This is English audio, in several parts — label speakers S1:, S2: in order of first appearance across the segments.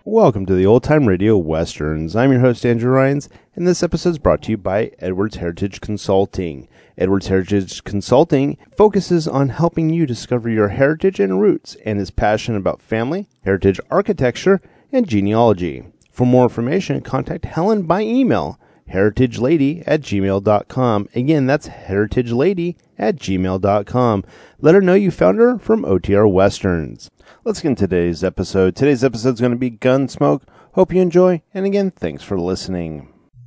S1: Welcome to the Old Time Radio Westerns. I'm your host, Andrew Rhynes, and this episode is brought to you by Edwards Heritage Consulting. Edwards Heritage Consulting focuses on helping you discover your heritage and roots and is passionate about family, heritage architecture, and genealogy. For more information, contact Helen by email, heritagelady@gmail.com. Again, that's heritagelady@gmail.com. Let her know you found her from OTR Westerns. Let's get into today's episode. Today's episode is going to be Gunsmoke. Hope you enjoy, and again, thanks for listening.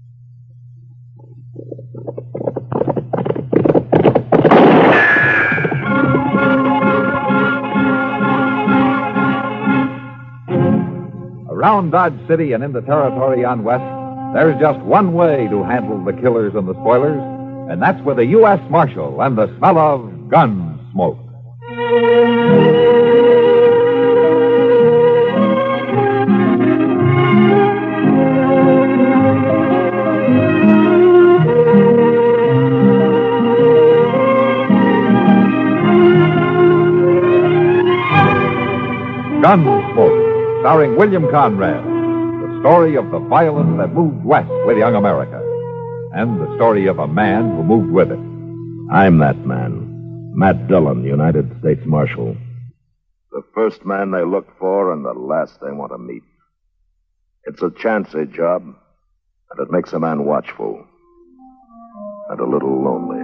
S2: Around Dodge City and in the territory on West, there's just one way to handle the killers and the spoilers, and that's with a U.S. Marshal and the smell of gun smoke. Gunsmoke, starring William Conrad, the story of the violence that moved west with young America, and the story of a man who moved with it.
S3: I'm that man, Matt Dillon, United States Marshal. The first man they look for and the last they want to meet. It's a chancy job, and it makes a man watchful and a little lonely.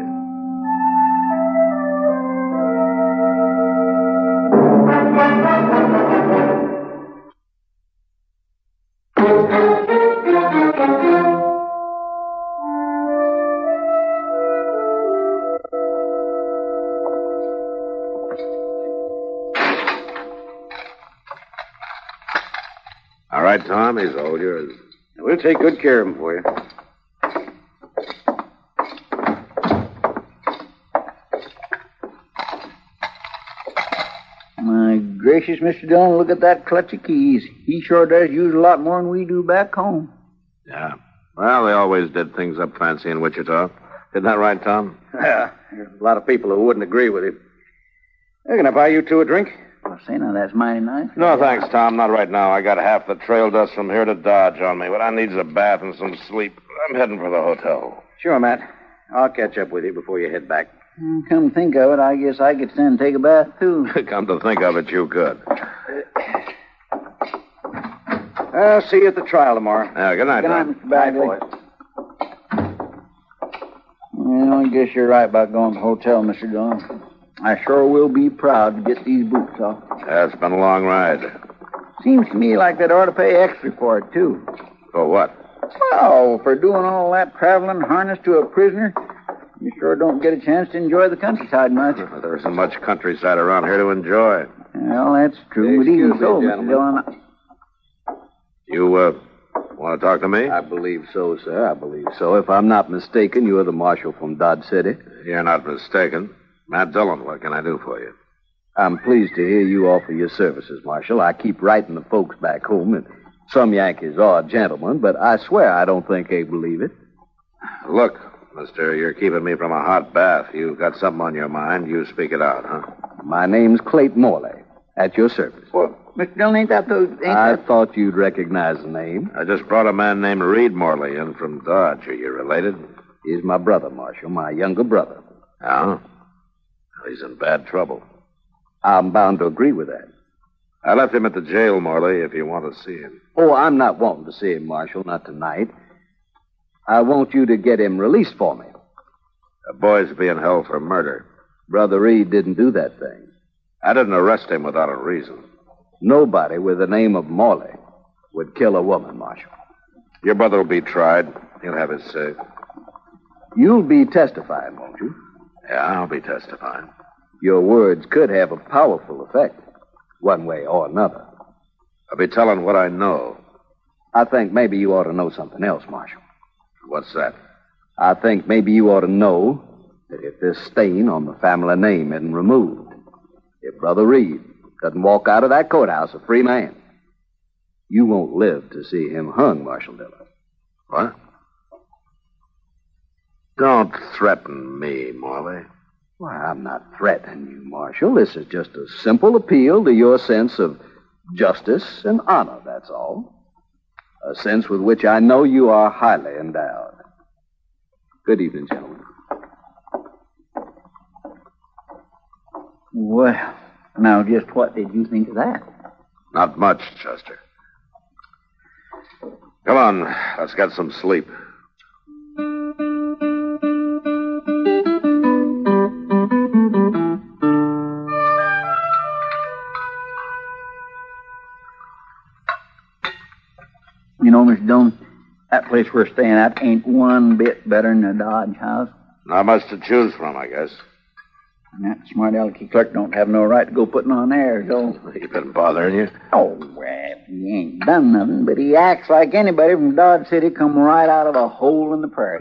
S4: All right, Tom, he's all yours.
S5: We'll take good care of him for you.
S6: My gracious, Mr. Dillon, look at that clutch of keys. He sure does use a lot more than we do back home.
S4: Yeah. Well, they always did things up fancy in Wichita. Isn't that right, Tom?
S5: Yeah, there's a lot of people who wouldn't agree with him. Hey, can I buy you two a drink?
S6: Well, say now, that's mighty nice.
S4: No, thanks, Tom. Not right now. I got half the trail dust from here to Dodge on me. What I need is a bath and some sleep. I'm heading for the hotel.
S5: Sure, Matt. I'll catch up with you before you head back.
S6: Come to think of it, I guess I could stand and take a bath, too.
S4: Come to think of it, you could.
S5: I'll see you at the trial tomorrow.
S4: Yeah, good night,
S6: Good night,
S4: Tom.
S6: Mr. Bagley. Well, I guess you're right about going to the hotel, Mr. Dillon. I sure will be proud to get these boots off.
S4: Yeah, it's been a long ride.
S6: Seems to me like they'd ought to pay extra for it, too.
S4: For what?
S6: Well, for doing all that traveling harnessed to a prisoner, you sure don't get a chance to enjoy the countryside much.
S4: There isn't much countryside around here to enjoy.
S6: Well, that's true, but
S5: Excuse
S6: even
S5: me,
S6: so, Mr.
S5: gentlemen.
S6: Dillon...
S4: You, want to talk to me?
S5: I believe so, sir. I believe so. If I'm not mistaken, you're the marshal from Dodge City.
S4: You're not mistaken. Matt Dillon, what can I do for you?
S5: I'm pleased to hear you offer your services, Marshal. I keep writing the folks back home, and some Yankees are gentlemen, but I swear I don't think they believe it.
S4: Look, mister, you're keeping me from a hot bath. You've got something on your mind. You speak it out, huh?
S5: My name's Clayton Morley. At your service.
S6: Well, Mr. Dillon, ain't that the...
S5: I thought you'd recognize the name.
S4: I just brought a man named Reed Morley in from Dodge. Are you related?
S5: He's my brother, Marshal, my younger brother.
S4: Oh? He's in bad trouble.
S5: I'm bound to agree with that.
S4: I left him at the jail, Morley, if you want to see him.
S5: Oh, I'm not wanting to see him, Marshal, not tonight. I want you to get him released for me.
S4: The boy's being held for murder.
S5: Brother Reed didn't do that thing.
S4: I didn't arrest him without a reason.
S5: Nobody with the name of Morley would kill a woman, Marshal.
S4: Your brother will be tried. He'll have his say.
S5: You'll be testifying, won't you?
S4: Yeah, I'll be testifying.
S5: Your words could have a powerful effect, one way or another.
S4: I'll be telling what I know.
S5: I think maybe you ought to know something else, Marshal.
S4: What's that?
S5: I think maybe you ought to know that if this stain on the family name isn't removed, if Brother Reed doesn't walk out of that courthouse a free man, you won't live to see him hung, Marshal Dillon.
S4: What? Don't threaten me, Morley.
S5: Why, I'm not threatening you, Marshal. This is just a simple appeal to your sense of justice and honor, that's all. A sense with which I know you are highly endowed. Good evening, gentlemen.
S6: Well, now just what did you think of that?
S4: Not much, Chester. Come on, let's get some sleep.
S6: You know, Mr. Dillon, that place we're staying at ain't one bit better than the Dodge House.
S4: Not much to choose from, I guess.
S6: And that smart alecky clerk don't have no right to go putting on airs, though.
S4: He been bothering you?
S6: Oh, well, he ain't done nothing, but he acts like anybody from Dodge City come right out of a hole in the prairie.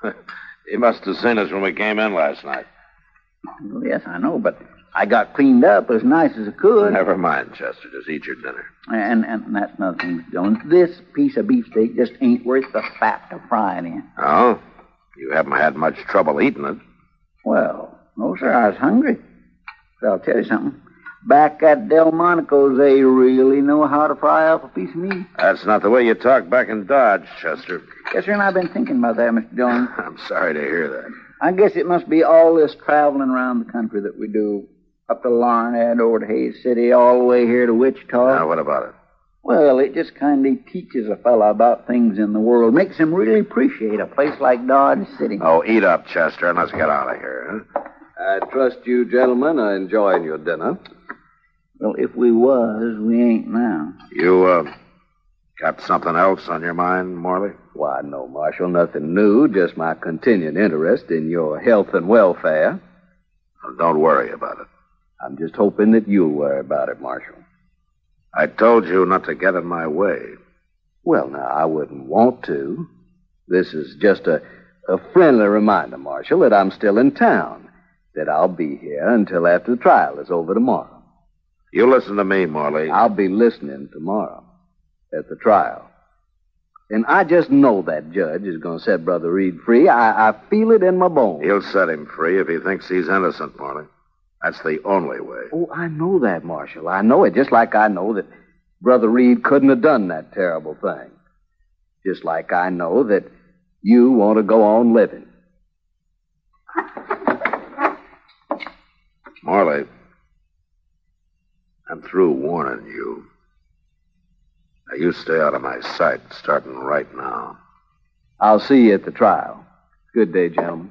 S4: He must have seen us when we came in last night.
S6: Well, yes, I know, but I got cleaned up as nice as I could.
S4: Never mind, Chester. Just eat your dinner.
S6: And that's another thing, Mr. Jones. This piece of beefsteak just ain't worth the fat to fry it in.
S4: Oh? You haven't had much trouble eating it.
S6: Well, no, sir, I was hungry. But I'll tell you something. Back at Delmonico's, they really know how to fry up a piece of meat.
S4: That's not the way you talk back in Dodge, Chester.
S6: Yes, sir, and I've been thinking about that, Mr. Jones.
S4: I'm sorry to hear that.
S6: I guess it must be all this traveling around the country that we do. Up to Larned, over to Hays City, all the way here to Wichita.
S4: Now, what about it?
S6: Well, it just kind of teaches a fella about things in the world. Makes him really appreciate a place like Dodge City.
S4: Oh, eat up, Chester, and let's get out of here, huh?
S5: I trust you gentlemen are enjoying your dinner.
S6: Well, if we was, we ain't now.
S4: You, got something else on your mind, Morley?
S5: Why, no, Marshal, nothing new. Just my continuing interest in your health and welfare.
S4: Well, don't worry about it.
S5: I'm just hoping that you'll worry about it, Marshal.
S4: I told you not to get in my way.
S5: Well, now, I wouldn't want to. This is just a friendly reminder, Marshal, that I'm still in town. That I'll be here until after the trial is over tomorrow.
S4: You listen to me, Morley.
S5: I'll be listening tomorrow at the trial. And I just know that judge is going to set Brother Reed free. I feel it in my bones.
S4: He'll set him free if he thinks he's innocent, Morley. That's the only way.
S5: Oh, I know that, Marshal. I know it, just like I know that Brother Reed couldn't have done that terrible thing. Just like I know that you want to go on living.
S4: Morley, I'm through warning you. Now, you stay out of my sight, starting right now.
S5: I'll see you at the trial. Good day, gentlemen.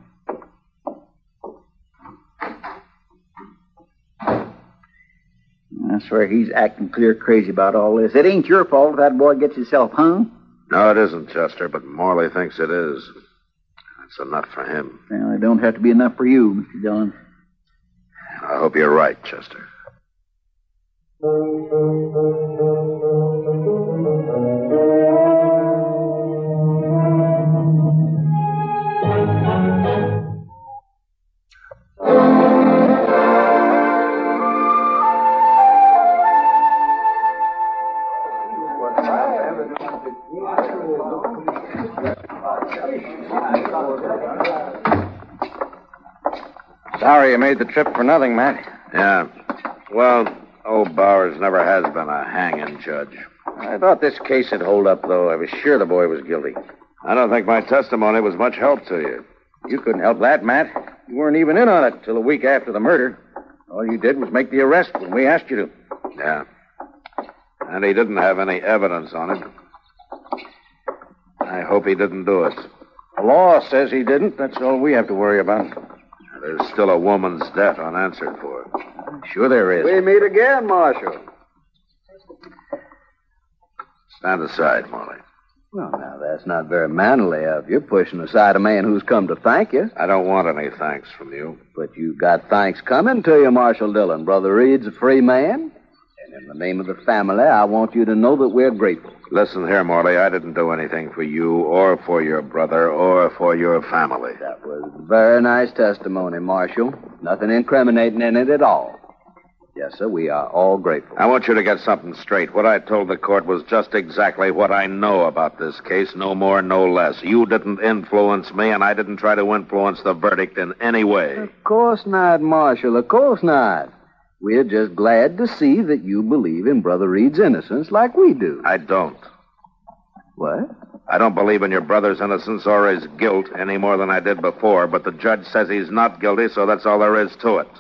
S6: I swear he's acting clear crazy about all this. It ain't your fault if that boy gets himself hung.
S4: No, it isn't, Chester, but Morley thinks it is. That's enough for him.
S6: Well, it don't have to be enough for you, Mr. Dillon.
S4: I hope you're right, Chester.
S7: Sorry you made the trip for nothing, Matt.
S4: Yeah. Well, old Bowers never has been a hanging judge.
S7: I thought this case would hold up, though. I was sure the boy was guilty.
S4: I don't think my testimony was much help to you.
S7: You couldn't help that, Matt. You weren't even in on it till a week after the murder. All you did was make the arrest when we asked you to.
S4: Yeah. And he didn't have any evidence on it. I hope he didn't do it.
S7: The law says he didn't. That's all we have to worry about.
S4: There's still a woman's death unanswered for.
S7: Sure there is.
S5: We meet again, Marshal.
S4: Stand aside, Morley.
S5: Well, now, that's not very manly of you, pushing aside a man who's come to thank you.
S4: I don't want any thanks from you.
S5: But you got thanks coming to you, Marshal Dillon. Brother Reed's a free man. And in the name of the family, I want you to know that we're grateful.
S4: Listen here, Morley. I didn't do anything for you or for your brother or for your family.
S5: That was very nice testimony, Marshal. Nothing incriminating in it at all. Yes, sir, we are all grateful.
S4: I want you to get something straight. What I told the court was just exactly what I know about this case, no more, no less. You didn't influence me, and I didn't try to influence the verdict in any way.
S5: Of course not, Marshal. Of course not. We're just glad to see that you believe in Brother Reed's innocence like we do.
S4: I don't.
S5: What?
S4: I don't believe in your brother's innocence or his guilt any more than I did before, but the judge says he's not guilty, so that's all there is to it.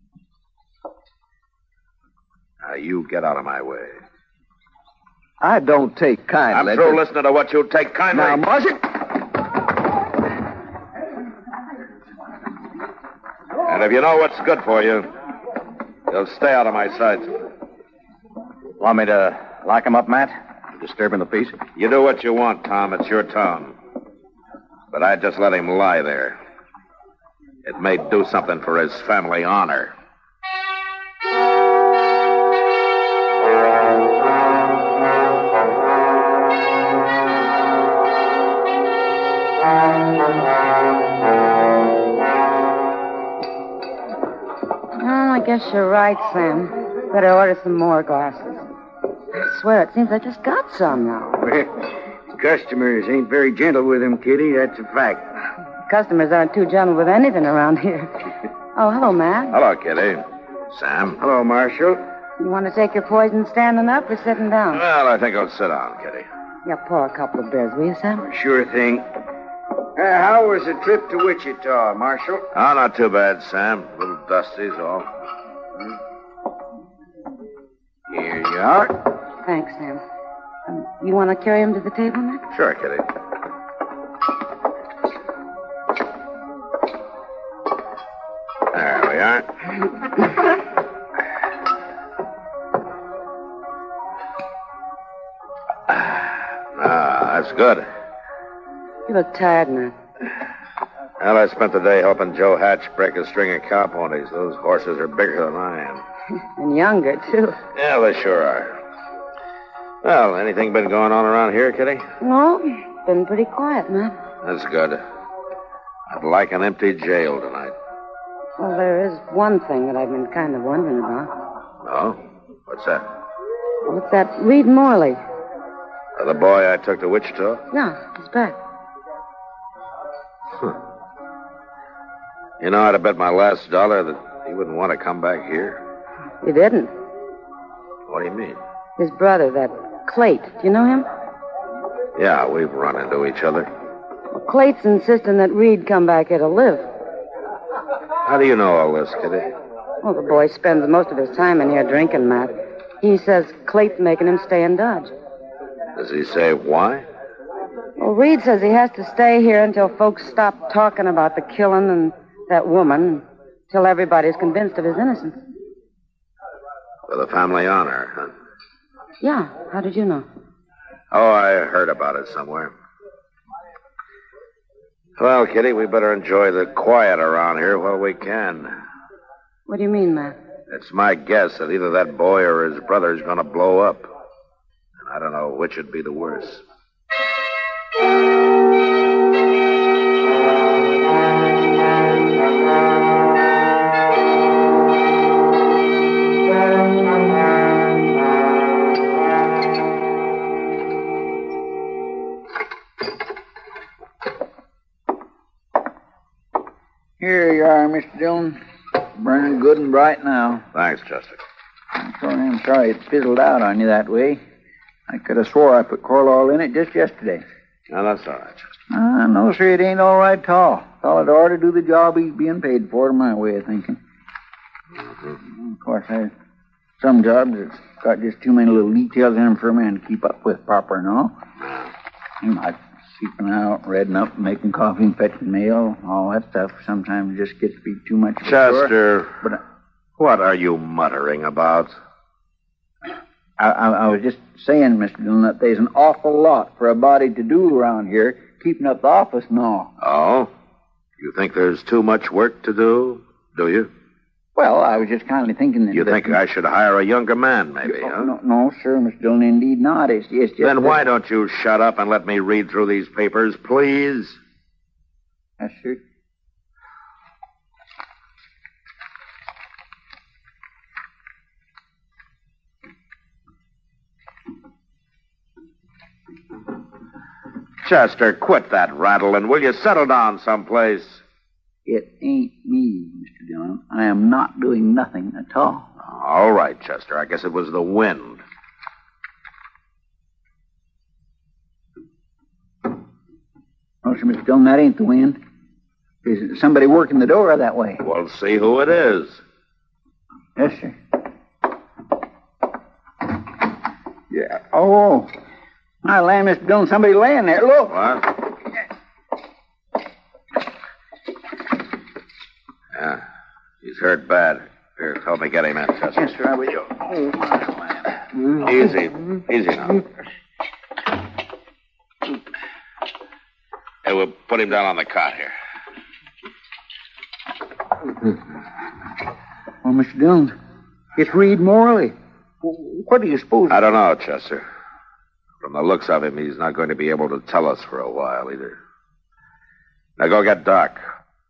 S4: Now, you get out of my way.
S5: I don't take kindly.
S4: I'm through listening to what you take kindly.
S5: Now, Marshal.
S4: And if you know what's good for you, you'll stay out of my sight.
S7: Want me to lock him up, Matt? Disturbing the peace?
S4: You do what you want, Tom. It's your town. But I'd just let him lie there. It may do something for his family honor.
S8: Well, I guess you're right, Sam. Better order some more glasses. I swear, it seems I just got some now.
S6: Well, customers ain't very gentle with him, Kitty. That's a fact.
S8: Customers aren't too gentle with anything around here. Oh, hello, Matt.
S4: Hello, Kitty. Sam.
S6: Hello, Marshal.
S8: You want to take your poison standing up or sitting down?
S4: Well, I think I'll sit down, Kitty.
S8: Yeah, pour a couple of beers, will you, Sam?
S6: Sure thing. How was the trip to Wichita, Marshal?
S4: Oh, not too bad, Sam. A little dusty's all.
S6: Here you are.
S8: Thanks, Sam. You want to carry him to the table, Matt?
S4: Sure, Kitty. There we are. That's good.
S8: You look tired, Matt.
S4: Well, I spent the day helping Joe Hatch break a string of cow ponies. Those horses are bigger than I am.
S8: And younger, too.
S4: Yeah, they sure are. Well, anything been going on around here, Kitty?
S8: No, been pretty quiet, Matt.
S4: That's good. I'd like an empty jail tonight.
S8: Well, there is one thing that I've been kind of wondering about.
S4: Oh? What's that?
S8: What's that Reed Morley?
S4: The boy I took to Wichita?
S8: Yeah, he's back.
S4: You know, I'd have bet my last dollar that he wouldn't want to come back here.
S8: He didn't.
S4: What do you mean?
S8: His brother, that Clayt. Do you know him?
S4: Yeah, we've run into each other.
S8: Well, Clayt's insisting that Reed come back here to live.
S4: How do you know all this, Kitty?
S8: Well, the boy spends most of his time in here drinking, Matt. He says Clayt's making him stay in Dodge.
S4: Does he say why?
S8: Well, Reed says he has to stay here until folks stop talking about the killing and that woman, till everybody's convinced of his innocence.
S4: For the family honor, huh?
S8: Yeah. How did you know?
S4: Oh, I heard about it somewhere. Well, Kitty, we better enjoy the quiet around here while we can.
S8: What do you mean, Matt?
S4: It's my guess that either that boy or his brother's going to blow up. And I don't know which would be the worst.
S6: Here you are, Mr. Dillon. Burning good and bright now.
S4: Thanks, Chester.
S6: I'm sorry it fizzled out on you that way. I could have swore I put coal oil in it just yesterday.
S4: No, that's all right, Chester.
S6: No, sir, it ain't all right at all. Fellow ought to do the job he's being paid for, to my way of thinking. Mm-hmm. Of course, there's some jobs that's got just too many little details in them for a man to keep up with proper and all. Like sleeping out, reading up, making coffee, and fetching mail, all that stuff sometimes just gets to be too much of a chore.
S4: Chester,
S6: But
S4: what are you muttering about?
S6: I was just saying, Mr. Dillon, that there's an awful lot for a body to do around here, keeping up the office and all.
S4: Oh? You think there's too much work to do you?
S6: Well, I was just kind of thinking that...
S4: You think I should hire a younger man, maybe, huh?
S6: No, sir, Mr. Dillon, indeed not. It's just...
S4: Then why don't you shut up and let me read through these papers, please?
S6: Yes, sir.
S4: Chester, quit that rattling. Will you settle down someplace?
S6: It ain't me, Mr. Dillon. I am not doing nothing at all.
S4: All right, Chester. I guess it was the wind.
S6: Oh, sir, Mr. Dillon, that ain't the wind. There's somebody working the door that way.
S4: We'll see who it is.
S6: Yes, sir. Yeah. Oh. My land, Mr. Dillon, somebody laying there. Look.
S4: What? Yeah. He's hurt bad. Here, help me get him in, Chester.
S6: Yes, sir, I will. Oh, my land.
S4: Easy now. Hey, we'll put him down on the cot here.
S6: Well, Mr. Dillon, it's Reed Morley. What do you suppose?
S4: I don't know, Chester. From the looks of him, he's not going to be able to tell us for a while either. Now go get Doc.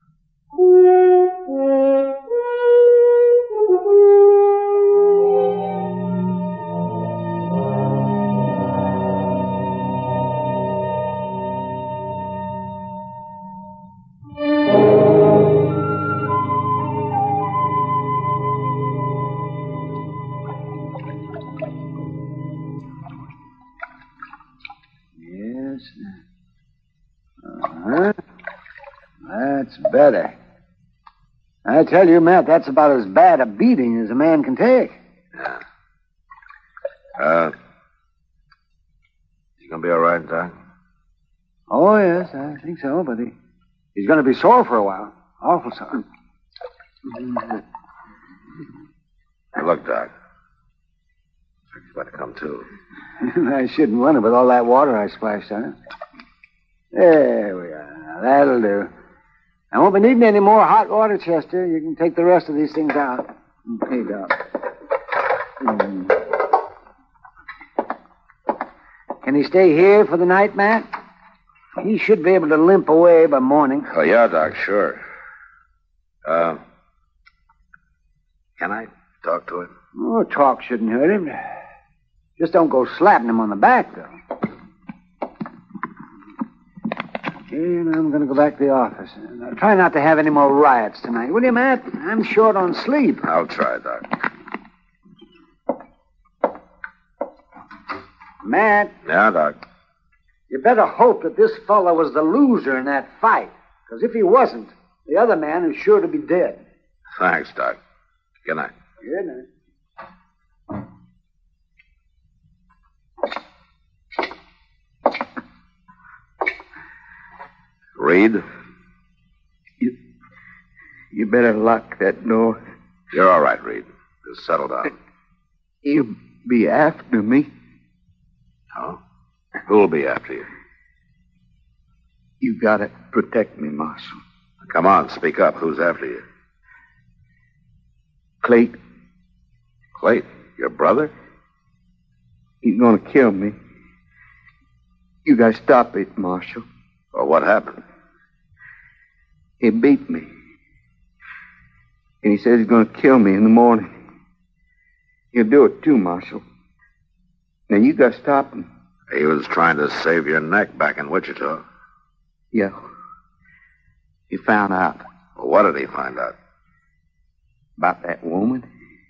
S6: That's better. I tell you, Matt, that's about as bad a beating as a man can take.
S4: Yeah. You gonna be all right, Doc?
S6: Oh, yes, I think so, but he's going to be sore for a while. Awful sore.
S4: Hey, look, Doc. He's about to come to.
S6: I shouldn't wonder with all that water I splashed on it. There we are. Now, that'll do. I won't be needing any more hot water, Chester. You can take the rest of these things out. Okay, Doc. Can he stay here for the night, Matt? He should be able to limp away by morning.
S4: Oh, yeah, Doc, sure. Can I talk to him?
S6: Oh, talk shouldn't hurt him. Just don't go slapping him on the back, though. And I'm going to go back to the office. Now, try not to have any more riots tonight, will you, Matt? I'm short on sleep.
S4: I'll try, Doc.
S6: Matt.
S4: Yeah, Doc.
S6: You better hope that this fella was the loser in that fight. Because if he wasn't, the other man is sure to be dead.
S4: Thanks, Doc. Good night.
S6: Good night.
S4: Reed?
S6: You better lock that door.
S4: You're all right, Reed. Just settle down.
S6: He'll be after me.
S4: Oh? Who'll be after you?
S6: You gotta protect me, Marshal.
S4: Come on, speak up. Who's after you?
S6: Clayt.
S4: Clayt? Your brother?
S6: He's gonna kill me. You gotta stop it, Marshal.
S4: Well, what happened?
S6: He beat me. And he says he's gonna kill me in the morning. He'll do it too, Marshal. Now you gotta stop him.
S4: He was trying to save your neck back in Wichita.
S6: Yeah. He found out.
S4: Well, what did he find out?
S6: About that woman.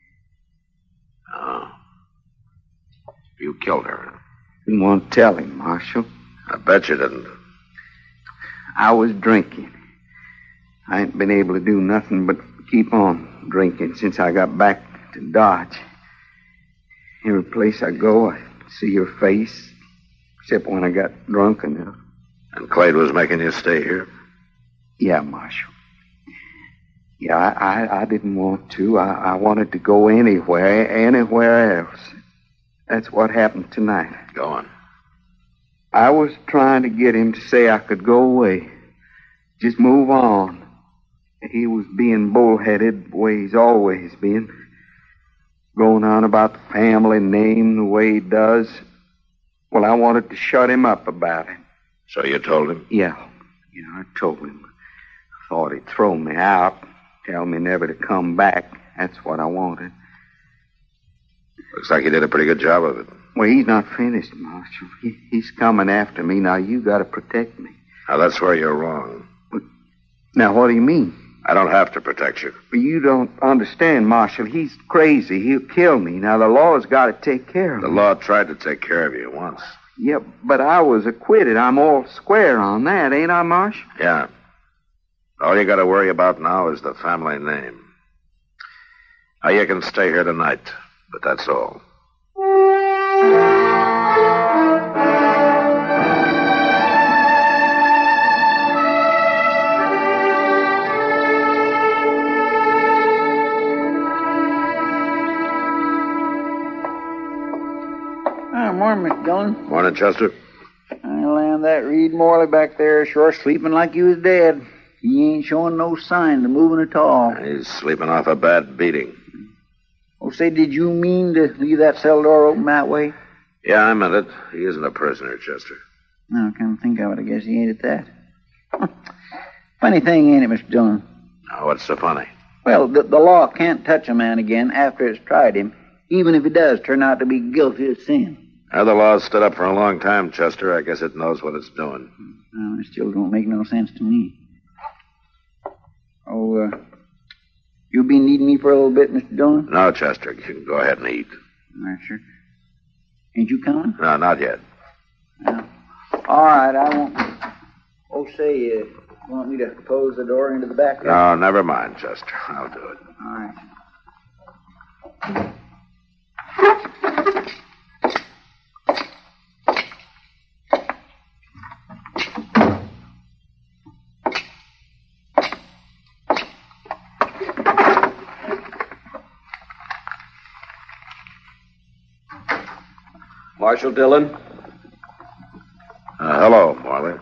S4: Oh. You killed her.
S6: Didn't want to tell him, Marshal.
S4: I bet you didn't.
S6: I was drinking. I ain't been able to do nothing but keep on drinking since I got back to Dodge. Every place I go, I see your face, except when I got drunk enough.
S4: And Clayt was making you stay here?
S6: Yeah, Marshal. Yeah, I didn't want to. I wanted to go anywhere else. That's what happened tonight.
S4: Go on.
S6: I was trying to get him to say I could go away. Just move on. He was being bullheaded the way he's always been. Going on about the family name the way he does. Well, I wanted to shut him up about it.
S4: So you told him?
S6: Yeah, I told him. I thought he'd throw me out, tell me never to come back. That's what I wanted.
S4: Looks like he did a pretty good job of it.
S6: Well, he's not finished, Marshal. He's coming after me. Now, you got to protect me.
S4: Now, that's where you're wrong.
S6: Now, what do you mean?
S4: I don't have to protect you.
S9: But you don't understand, Marshal. He's crazy. He'll kill me. Now, the law's got to take care of
S4: The
S9: him.
S4: law tried to take care of you once.
S9: Yeah, but I was acquitted. I'm all square on that, ain't I, Marshal?
S4: Yeah. All you got to worry about now is the family name. Now, you can stay here tonight, but that's all.
S6: Morning, Mr. Dillon.
S4: Morning, Chester.
S6: I land that Reed Morley back there sure sleeping like he was dead. He ain't showing no signs of moving at all.
S4: He's sleeping off a bad beating.
S6: Oh, say, did you mean to leave that cell door open that way?
S4: Yeah, I meant it. He isn't a prisoner, Chester.
S6: No, come to think of it, I guess he ain't at that. Funny thing, ain't it, Mr. Dillon?
S4: Now, what's so funny?
S6: Well, the law can't touch a man again after it's tried him, even if he does turn out to be guilty of sin.
S4: Now, the law's stood up for a long time, Chester. I guess it knows what it's doing.
S6: Well, it still don't make no sense to me. Oh, you been needing me for a little bit, Mr. Dillon?
S4: No, Chester. You can go ahead and eat.
S6: All right, sir. Ain't you coming?
S4: No, not yet.
S6: No. All right, I won't. Oh, say, you want me to close the door into the back?
S4: No, never mind, Chester. I'll do it.
S6: All right.
S5: Marshal Dillon?
S4: Hello, Morley.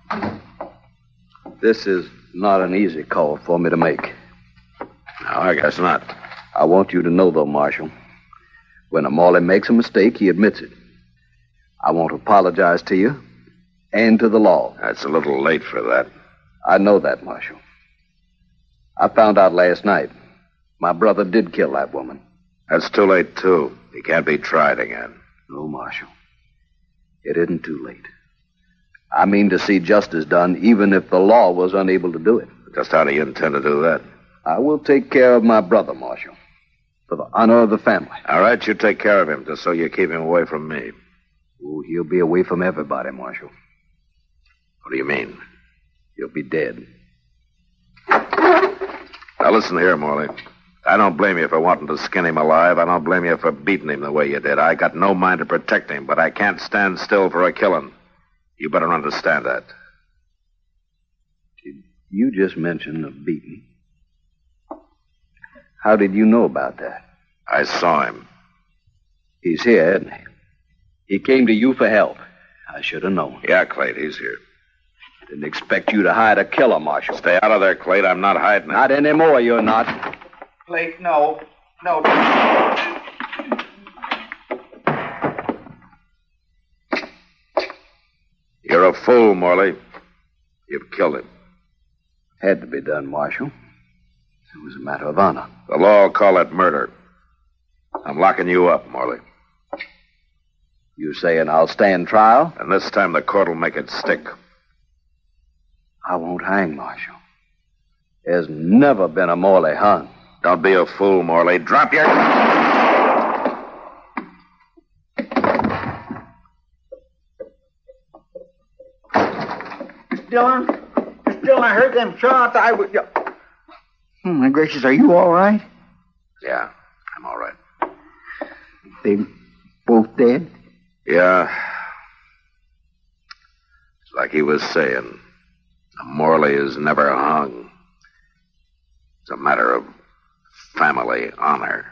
S5: This is not an easy call for me to make.
S4: No, I guess not.
S5: I want you to know, though, Marshal, when a Morley makes a mistake, he admits it. I want to apologize to you and to the law.
S4: That's a little late for that.
S5: I know that, Marshal. I found out last night my brother did kill that woman.
S4: That's too late, too. He can't be tried again.
S5: No, Marshal. It isn't too late. I mean to see justice done, even if the law was unable to do it.
S4: Just how do you intend to do that?
S5: I will take care of my brother, Marshal, for the honor of the family.
S4: All right, you take care of him, just so you keep him away from me.
S5: Oh, he'll be away from everybody, Marshal.
S4: What do you mean?
S5: He'll be dead.
S4: Now, listen here, Morley. I don't blame you for wanting to skin him alive. I don't blame you for beating him the way you did. I got no mind to protect him, but I can't stand still for a killing. You better understand that.
S5: You just mentioned a beating. How did you know about that?
S4: I saw him.
S5: He's here, isn't he? He came to you for help. I should have known.
S4: Yeah, Clay, he's here.
S5: Didn't expect you to hide a killer, Marshal.
S4: Stay out of there, Clay. I'm not hiding it.
S5: Not anymore, you're not.
S9: Clay, no. No.
S4: You're a fool, Morley. You've killed him.
S5: Had to be done, Marshal. It was a matter of honor.
S4: The law will call it murder. I'm locking you up, Morley.
S5: You saying I'll stand trial?
S4: And this time the court will make it stick.
S5: I won't hang, Marshal. There's never been a Morley hung.
S4: Don't be a fool, Morley. Drop your...
S6: Mr. Dillon? Mr. Dillon, I heard them shots. I was... Oh, my gracious, are you all right?
S4: Yeah, I'm all right.
S6: They both dead?
S4: Yeah. It's like he was saying. Morley is never hung. It's a matter of family honor.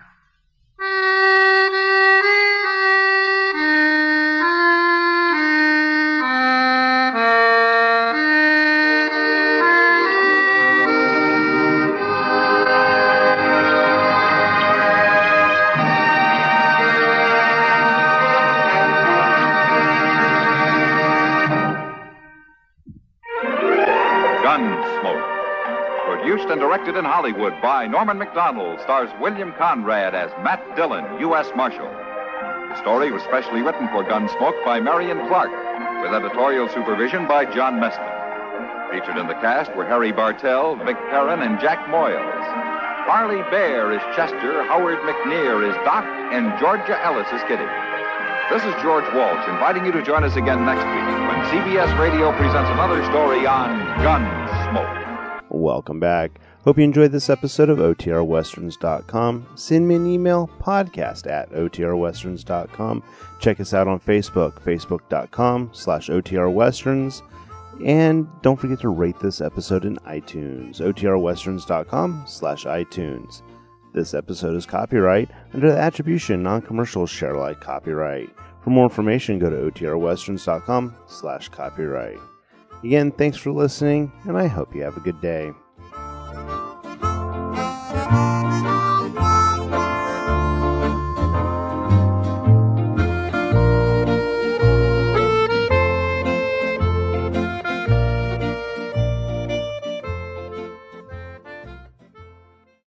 S10: Gunsmoke. Produced and directed in Hollywood by Norman Macdonald, stars William Conrad as Matt Dillon, U.S. Marshal. The story was specially written for Gunsmoke by Marion Clark, with editorial supervision by John Messman. Featured in the cast were Harry Bartell, Vic Perrin, and Jack Moyles. Harley Bear is Chester, Howard McNear is Doc, and Georgia Ellis is Kitty. This is George Walsh inviting you to join us again next week when CBS Radio presents another story on Gunsmoke.
S1: Welcome back. Hope you enjoyed this episode of OTRWesterns.com. Send me an email, podcast@OTRWesterns.com. Check us out on Facebook, facebook.com/OTRWesterns. And don't forget to rate this episode in iTunes, OTRWesterns.com/iTunes. This episode is copyright under the Attribution Non-Commercial Share Alike copyright. For more information, go to OTRWesterns.com/copyright. Again, thanks for listening, and I hope you have a good day.